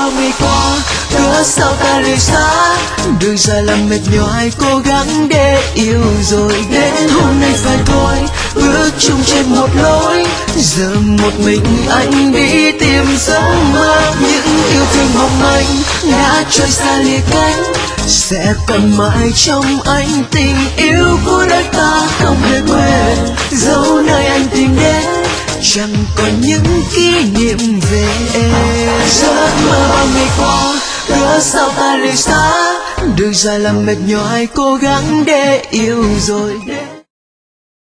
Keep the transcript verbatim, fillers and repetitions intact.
bao ngày qua, cớ sao ta rời xa. Đường dài làm mệt nhoài, cố gắng để yêu rồi đến hôm nay phải thôi. Bước chung trên một lối, giờ một mình anh đi tìm giấc mơ. Những yêu thương mong manh đã trôi xa lìa cánh, sẽ còn mãi trong anh tình yêu của đời ta không hề quên. Dẫu nơi anh tìm đến chẳng còn những kỷ niệm về em. Giấc mơ bao ngày qua, cớ sao ta rời xa. Đường dài làm mệt nhoài, cố gắng để yêu rồi đến